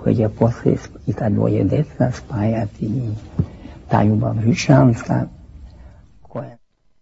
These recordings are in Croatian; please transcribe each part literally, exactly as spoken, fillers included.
je poslije i ta dvoje djeca spajati i ta ljubav hrišćanska koja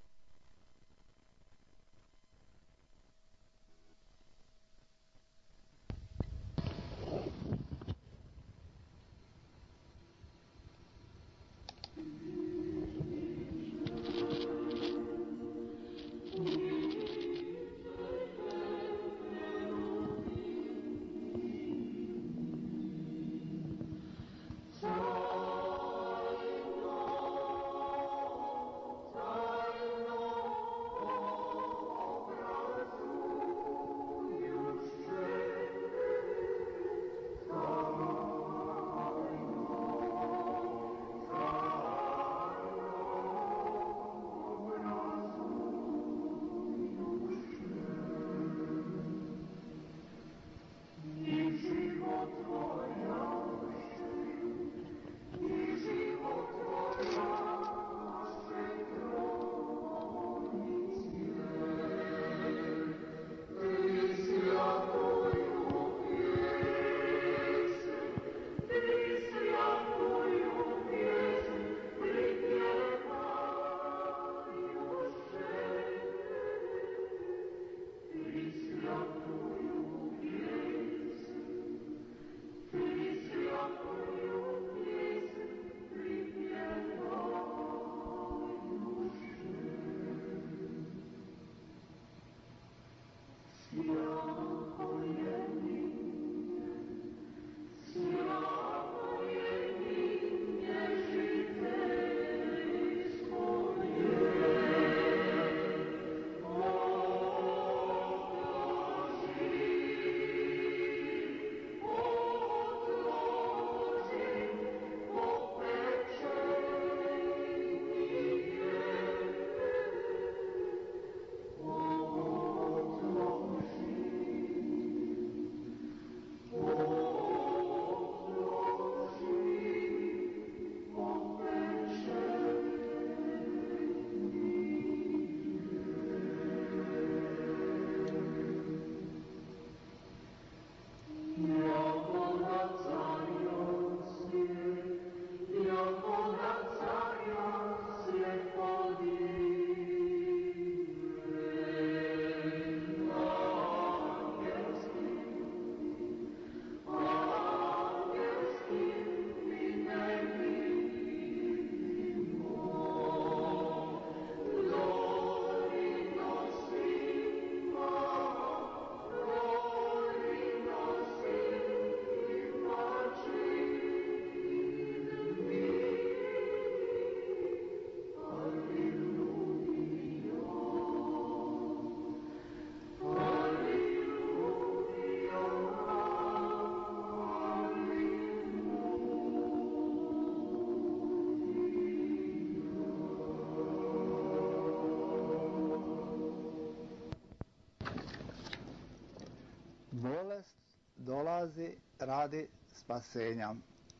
bolest dolazi radi spasenja.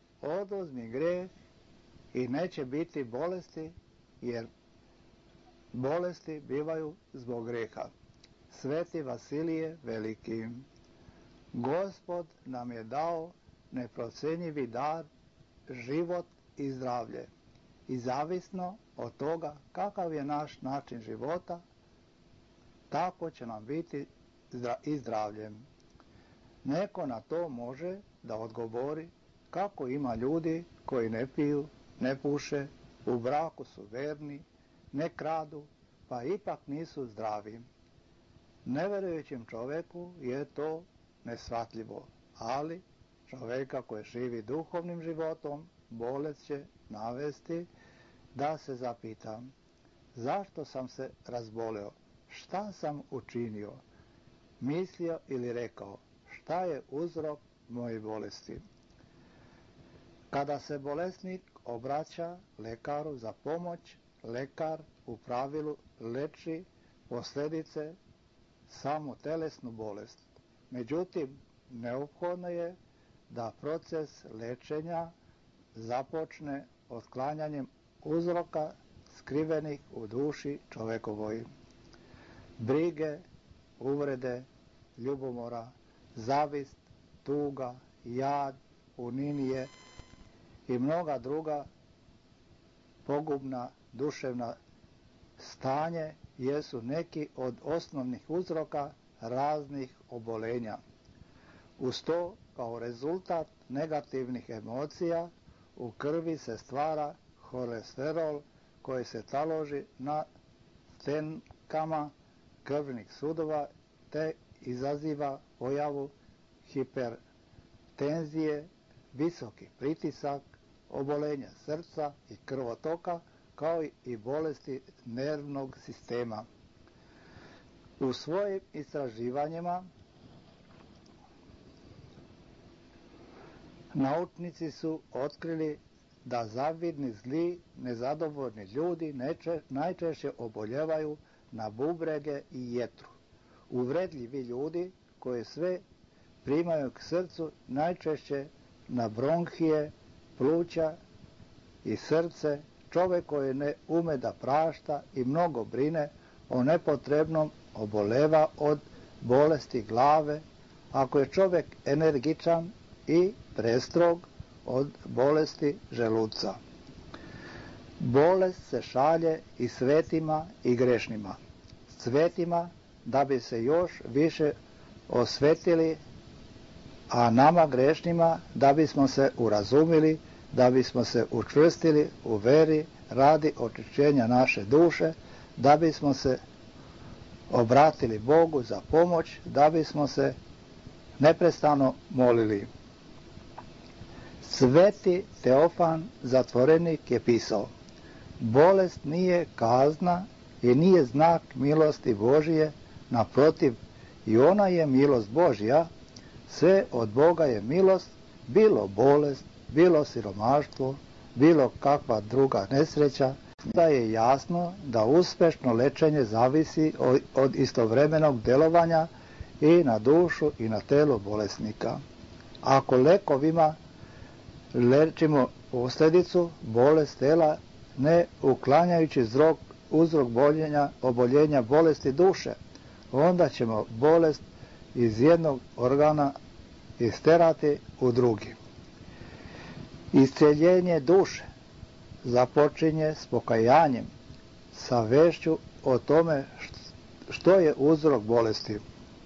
Oduzmi grijeh i neće biti bolesti, jer bolesti bivaju zbog grijeha. Sveti Vasilije Veliki. Gospod nam je dao neprocjenjivi dar, život i zdravlje. I zavisno od toga kakav je naš način života, tako će nam biti i zdravljem. Neko na to može da odgovori kako ima ljudi koji ne piju, ne puše, u braku su verni, ne kradu, pa ipak nisu zdravi. Nevjerujućem čovjeku je to neshvatljivo, ali čovjeka koji živi duhovnim životom, bolest će navesti da se zapitam zašto sam se razboleo, šta sam učinio, mislio ili rekao, šta je uzrok moje bolesti. Kada se bolesnik obraća lekaru za pomoć, lekar u pravilu leči posljedice samo telesnu bolest. Međutim, neophodno je da proces lečenja započne otklanjanjem uzroka skrivenih u duši čovjekovoj. Brige, uvrede, ljubomora, zavist, tuga, jad, uninije i mnoga druga pogubna duševna stanje jesu neki od osnovnih uzroka raznih obolenja. Uz to, kao rezultat negativnih emocija, u krvi se stvara holesterol koji se taloži na stenkama krvnih sudova te izaziva pojavu hipertenzije, visoki pritisak, obolenja srca i krvotoka, kao i bolesti nervnog sistema. U svojim istraživanjima naučnici su otkrili da zavidni, zli, nezadovoljni ljudi neče, najčešće oboljevaju na bubrege i jetru. Uvredljivi ljudi koji sve primaju k srcu najčešće na bronhije, pluća i srce. Čovjek koji ne ume da prašta i mnogo brine o nepotrebnom oboleva od bolesti glave. Ako je čovjek energičan i prestrog, od bolesti želuca. Bolest se šalje i svetima i grešnima. Svetima da bi se još više osvetili, a nama grešnima da bismo se urazumili, da bismo se učvrstili u veri radi očišćenja naše duše, da bismo se obratili Bogu za pomoć, da bismo se neprestano molili. Sveti Teofan zatvorenik je pisao: bolest nije kazna i nije znak milosti Božije, naprotiv, i ona je milost Božja. Sve od Boga je milost, bilo bolest, bilo siromaštvo, bilo kakva druga nesreća. Da je jasno da uspešno lečenje zavisi od, od istovremenog delovanja i na dušu i na telo bolesnika. Ako lekovima lečimo posljedicu, bolest tela, ne uklanjajući uzrok, uzrok boljenja, oboljenja bolesti duše, onda ćemo bolest iz jednog organa isterati u drugi. Isceljenje duše započinje s pokajanjem, sa vešću o tome što je uzrok bolesti.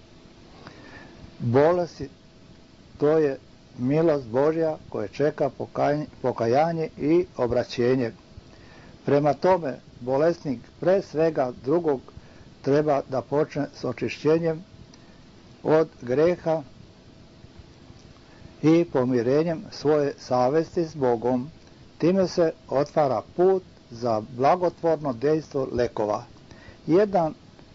Bolesti, to je milost Božja koja čeka pokajanje i obraćenje. Prema tome, bolesnik pre svega drugog treba da počne s očišćenjem od greha i pomirenjem svoje savesti s Bogom. Time se otvara put za blagotvorno dejstvo lekova. Jedan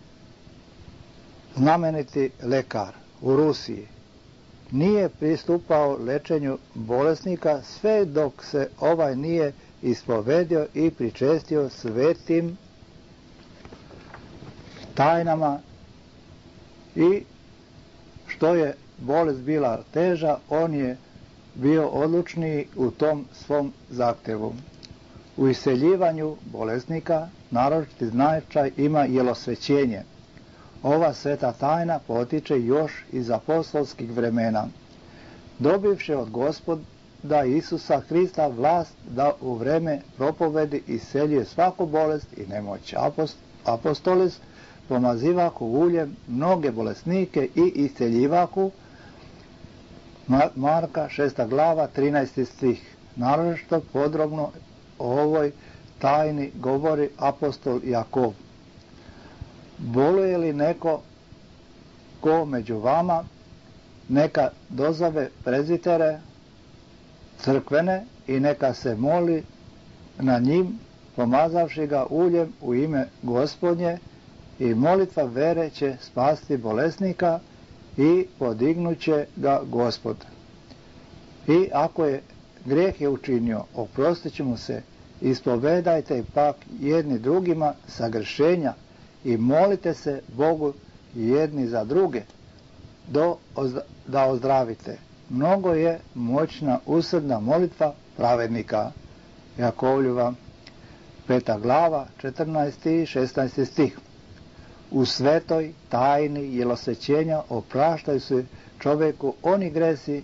znameniti lekar u Rusiji nije pristupao lečenju bolesnika sve dok se ovaj nije ispovedio i pričestio svetim tajnama, i što je bolest bila teža, on je bio odlučniji u tom svom zahtjevu. U iseljivanju bolesnika naročiti značaj ima jelosvećenje. Ova sveta tajna potiče još iz apostolskih vremena. Dobivši od Gospoda Isusa Hrista vlast da u vreme propovedi iseljuje svaku bolest i nemoć, apostoli pomazivahu uljem mnoge bolesnike i iseljivahu. Marka šesta glava trinaesti stih. Naročito podrobno o ovoj tajni govori apostol Jakov. Boluje li neko ko među vama, neka dozove prezitere crkvene i neka se moli na njim, pomazavši ga uljem u ime Gospodnje, i molitva vere će spasti bolesnika i podignuće ga Gospod. I ako je grijeh je učinio, oprostit će mu se. Ispovedajte pak jedni drugima sagrešenja i molite se Bogu jedni za druge do, da ozdravite. Mnogo je moćna usrdna molitva pravednika. Jakovljeva peta glava četrnaesti i šesnaesti stih. U svetoj tajni jelosvećenja opraštaju se čovjeku oni gresi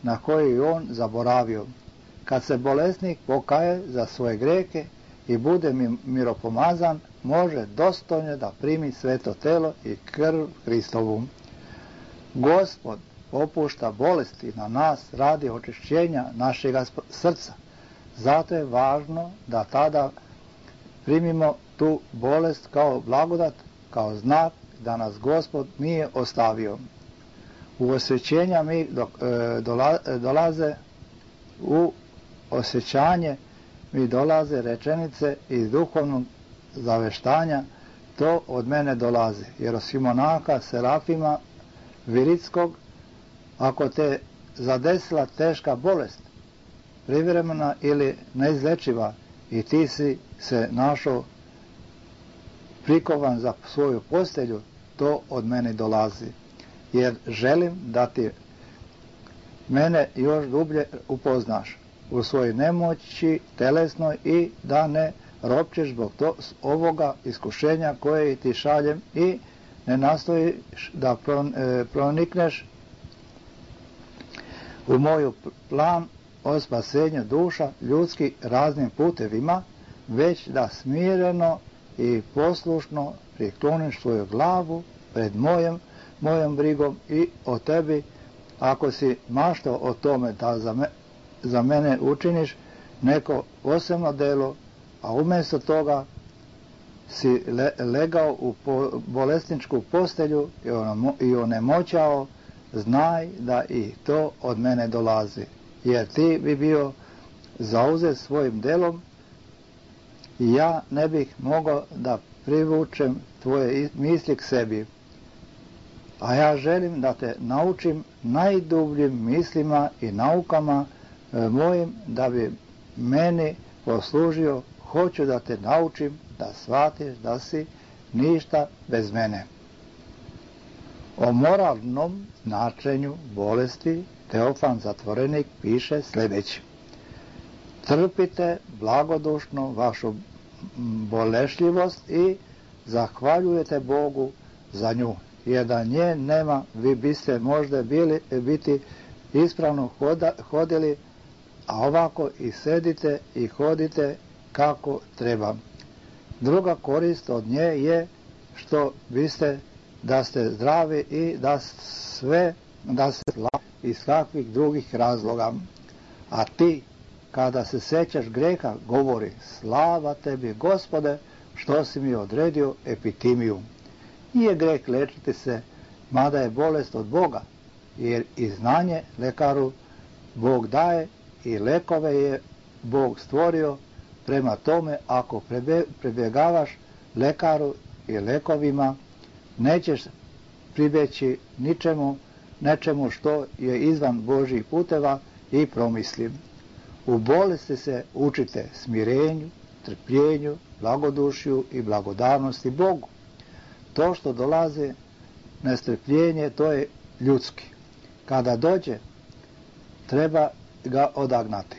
na koji on zaboravio. Kad se bolesnik pokaje za svoje greke i bude miropomazan, može dostojno da primi sveto telo i krv Hristovu. Gospod opušta bolesti na nas radi očišćenja našega srca. Zato je važno da tada primimo tu bolest kao blagodat, kao znak da nas Gospod nije ostavio. U osjećenja mi dolaze u osjećanje mi dolaze rečenice iz duhovnog zaveštanja, to od mene dolazi. Jer Simonaka Serafima Viritskog, ako te zadesila teška bolest, privremena ili neizlečiva, i ti si se našao prikovan za svoju postelju, to od mene dolazi. Jer želim da ti mene još dublje upoznaš u svojoj nemoći telesnoj i da ne ropčeš zbog to, ovoga iskušenja koje ti šaljem i ne nastojiš da pronikneš u moju plan o spasenju duša ljudskih raznim putevima, već da smireno i poslušno prikloniš svoju glavu pred mojom, mojom brigom i o tebi, ako si maštao o tome da za, me, za mene učiniš neko posebno delo, a umjesto toga si le, legao u po, bolesničku postelju i onemoćao, znaj da i to od mene dolazi. Jer ti bi bio zauzet svojim delom i ja ne bih mogao da privučem tvoje misli k sebi. A ja želim da te naučim najdubljim mislima i naukama e, mojim, da bi meni poslužio. Hoću da te naučim da shvatiš da si ništa bez mene. O moralnom značenju bolesti Teofan Zatvorenik piše sljedeće. Trpite blagodušno vašu bolešljivost i zahvaljujete Bogu za nju. Jer da nje nema, vi biste možda bili, biti ispravno hoda, hodili, a ovako i sedite i hodite kako treba. Druga korist od nje je što biste da ste zdravi i da sve da se slavi iz kakvih drugih razloga. A ti, kada se sećaš greha, govori: slava tebi, Gospode, što si mi odredio epitimiju. Nije greh lečiti se, mada je bolest od Boga, jer i znanje lekaru Bog daje i lekove je Bog stvorio. Prema tome, ako pribjegavaš lekaru i lekovima, nećeš pribjeći ničemu, nečemu što je izvan Božjih puteva i promisli. U bolesti se učite smirenju, trpljenju, blagodušju i blagodarnosti Bogu. To što dolazi nestrpljenje, to je ljudski. Kada dođe, treba ga odagnati.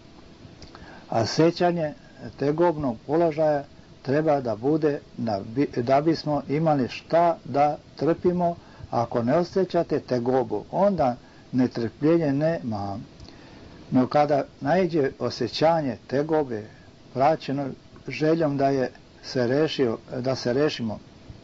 A sećanje tegobnog položaja treba da bude da, bi, da bismo imali šta da trpimo. Ako ne osjećate tegobu, onda netrpljenje nema. No kada naiđe osjećanje tegobe praćeno željom da je se rešio, da se rešimo,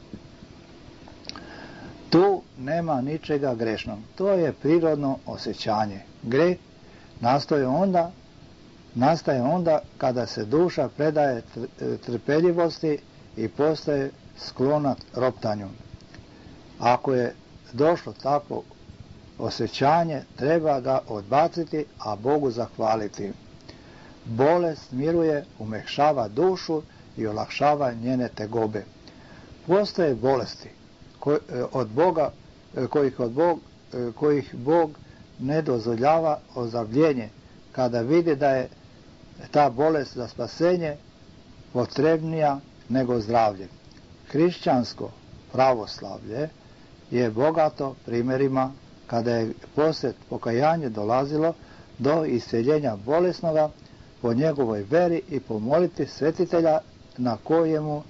tu nema ničega grešnog. To je prirodno osjećanje. Greh nastaje onda, nastaje onda kada se duša predaje trpeljivosti i postaje sklona roptanju. Ako je došlo takvo osjećanje, treba ga odbaciti, a Bogu zahvaliti. Bolest miruje, umekšava dušu i olakšava njene tegobe. Postoje bolesti Koj, od Boga, kojih, od Bog, kojih Bog ne dozvoljava ozdravljenje, kada vidi da je ta bolest za spasenje potrebnija nego zdravlje. Hrišćansko pravoslavlje je bogato primjerima kada je poslije pokajanja dolazilo do isceljenja bolesnoga po njegovoj veri i po molitvi svetitelja na kojemu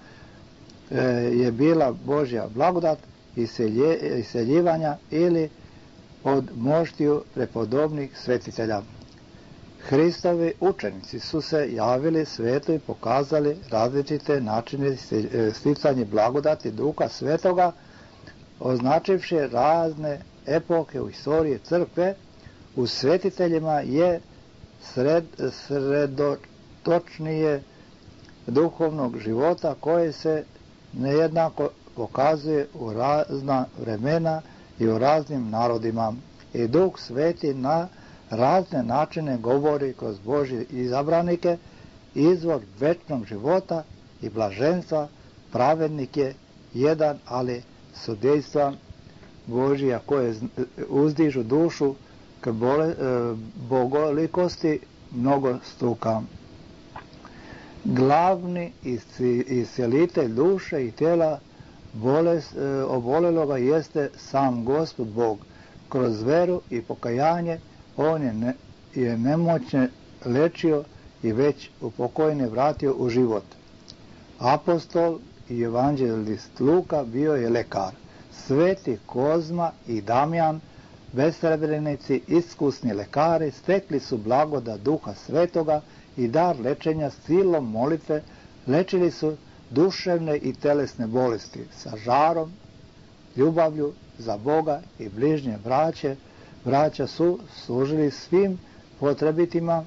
je bila Božja blagodat iseljivanja ili od moštiju prepodobnih svetitelja. Hristovi učenici su se javili svetu i pokazali različite načine sticanja blagodati Duha Svetoga, označivši razne epohe u istoriji crkve. U svetiteljima je sred, sredotočnije duhovnog života koje se nejednako pokazuje u razna vremena i u raznim narodima. I Duh Sveti na razne načine govori kroz Božje izabranike, izvor večnog života i blaženstva. Pravednik je jedan, ali sudejstva Božija koje uzdižu dušu k bole, bogolikosti mnogo struka. Glavni iscelitelj duše i tijela bolest, oboleloga jeste sam Gospod Bog. Kroz veru i pokajanje on je, ne, je nemoćne lečio i već upokojene vratio u život. Apostol i evanđelist Luka bio je lekar. Sveti Kozma i Damjan, besrebrenici, iskusni lekari, stekli su blagodat Duha Svetoga i dar lečenja silom molitve, lečili su duševne i telesne bolesti sa žarom, ljubavlju za Boga i bližnje braće. Braća su služili svim potrebitima,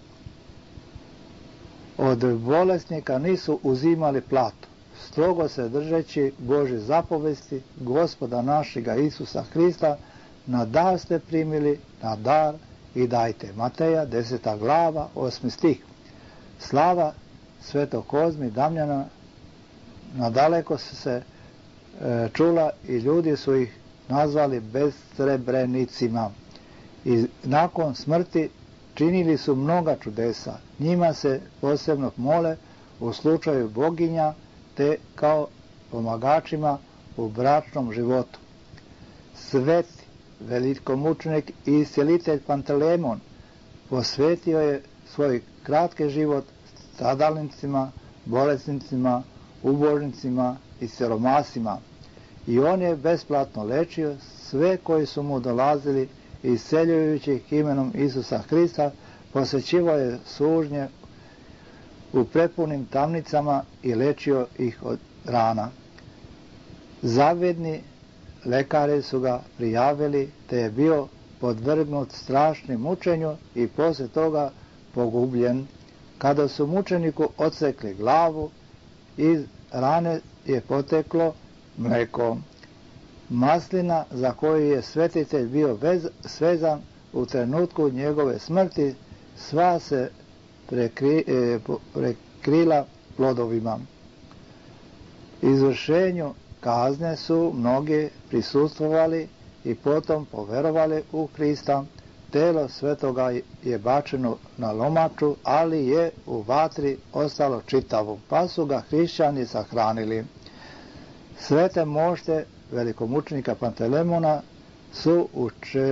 od bolesnika nisu uzimali platu, strogo se držeći Božje zapovesti Gospoda našega Isusa Hrista, na dar ste primili, na dar i dajte. Mateja deseta glava, osmi stih. Slava Svetog Kozmi Damjana nadaleko se e, čula i ljudi su ih nazvali besrebrenicima. I nakon smrti činili su mnoga čudesa. Njima se posebno mole u slučaju boginja te kao pomagačima u bračnom životu. Sveti velikomučenik i iscelitelj Pantelemon posvetio je svoj kratki život stradalnicima, bolesnicima, ubožnicima i siromasima. I on je besplatno lečio sve koji su mu dolazili, isceljujući ih imenom Isusa Hrista, posvećivao je sužnje u prepunim tamnicama i lečio ih od rana. Zavedni lekari su ga prijavili, te je bio podvrgnut strašnim mučenju i poslije toga pogubljen. Kada su mučeniku odsekli glavu, iz rane je poteklo mleko. Maslina za koju je svetitelj bio vez, svezan u trenutku njegove smrti, sva se prekri, e, prekrila plodovima. Izvršenju kazne su mnogi prisustvovali i potom poverovali u Hrista. Telo svetoga je bačeno na lomaču, ali je u vatri ostalo čitavo, pa su ga hrišćani sahranili. Svete mošte velikomučenika Pantelemona su u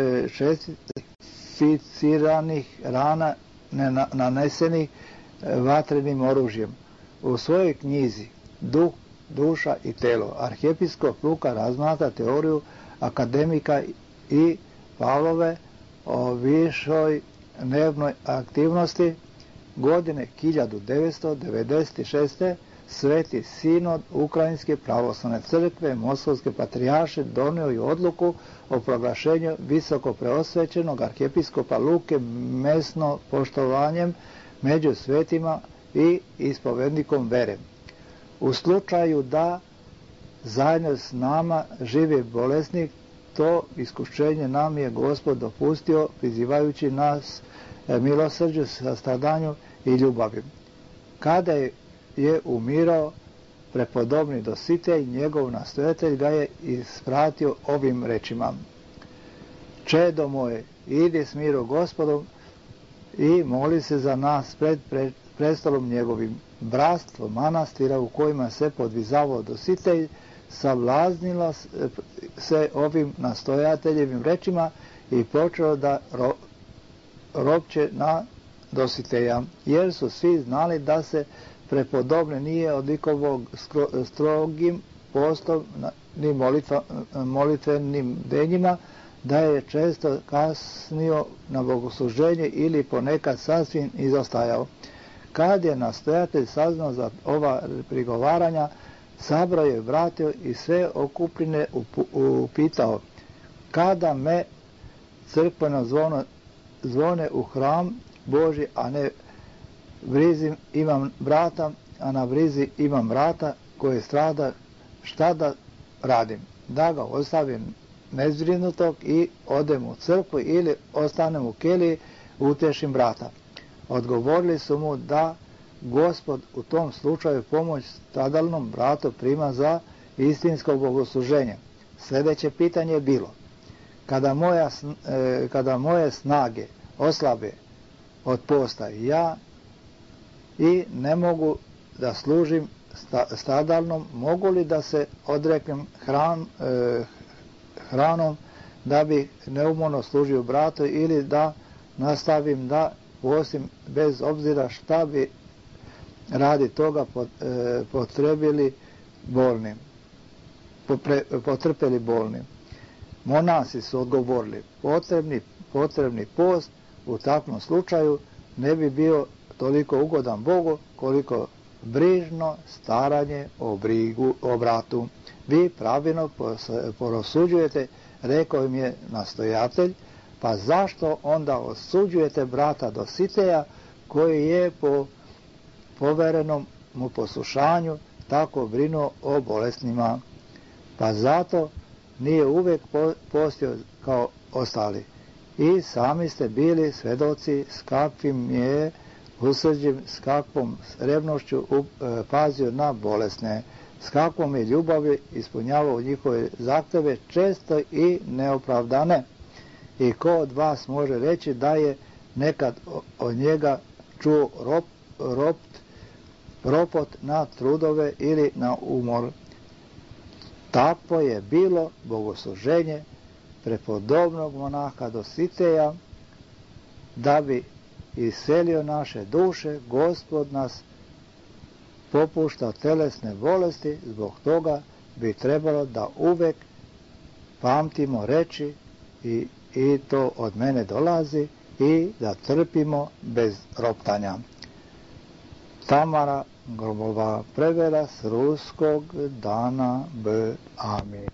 šestificiranih rana nanesenih vatrenim oružjem. U svojoj knjizi Duh, duša i telo arhijepiskop Luka razmatra teoriju akademika i Pavlove o višoj dnevnoj aktivnosti. Godine hiljadu devetsto devedeset šeste. Sveti sinod Ukrajinske pravoslavne crkve Moskovske patrijarše donio je odluku o proglašenju visoko preosvećenog arhijepiskopa Luke mesno poštovanjem među svetima i ispovednikom vere. U slučaju da zajedno s nama živi bolesnik, to iskušenje nam je Gospod dopustio, prizivajući nas milosrđu, sastradanju i ljubavi. Kada je je umirao prepodobni dositelj, njegov nastojatelj ga je ispratio ovim rečima: Čedo moje, idi s mirom Gospodom i moli se za nas pred, pred prestolom njegovim. Bratstvo manastira u kojima se podvizavao dositelj sablaznilo se ovim nastojateljevim rečima i počeo da ro, ropće na dositelja, jer su svi znali da se prepodobne nije odlikovao strogim postom ni molitva, molitvenim denjima, da je često kasnio na bogosluženje ili ponekad sasvim izostajao. Kad je nastojatelj saznao za ova prigovaranja, sabrao je, vratio i sve okupljene upitao: kada me crkveno zvono zvone u hram Božji, a ne brizi imam brata, a na brizi imam brata koji strada, šta da radim? Da ga ostavim nezbrinutog i odem u crkvu ili ostanem u keliji, utešim brata. Odgovorili su mu da Gospod u tom slučaju pomoć stradalnom bratu prima za istinsko bogosluženje. Sljedeće pitanje je bilo: kada, moja, kada moje snage oslabe od posta, ja i ne mogu da služim stradalnom, mogu li da se odreknem hran, eh, hranom da bi neumorno služio bratu, ili da nastavim da postim bez obzira šta bi radi toga potrebili bolnim, potrpeli bolnim? Monasi su odgovorili: potrebni, potrebni post u takvom slučaju ne bi bio toliko ugodan Bogu koliko brižno staranje o brigu o bratu. Vi pravilno porosuđujete, rekao im je nastojatelj, pa zašto onda osuđujete brata Dositeja koji je po poverenom mu poslušanju tako brinuo o bolesnima? Pa zato nije uvijek postio kao ostali. I sami ste bili svedoci s kakvim je usrđim, s kakvom revnošću pazio na bolesne, s kakvom je ljubavi ispunjavao njihove zahtjeve, često i neopravdane. I ko od vas može reći da je nekad od njega čuo rop, rop, ropot na trudove ili na umor? Tako je bilo bogosluženje prepodobnog monaha Dositeja. Da bi iselio naše duše, Gospod nas popušta telesne bolesti, zbog toga bi trebalo da uvek pamtimo reči i, i to od mene dolazi, i da trpimo bez roptanja. Tamara Grobova prevela s ruskog. Dana B. Amin.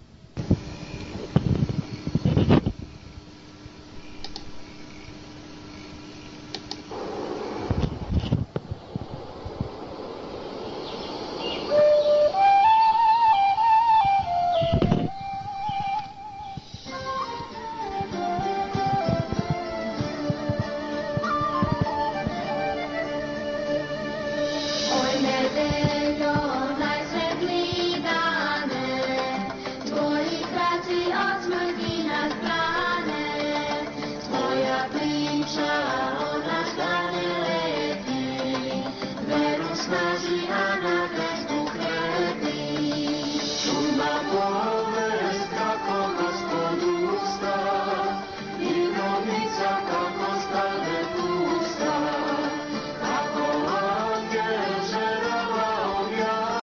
Snaži, a na bezbu kredi, šuma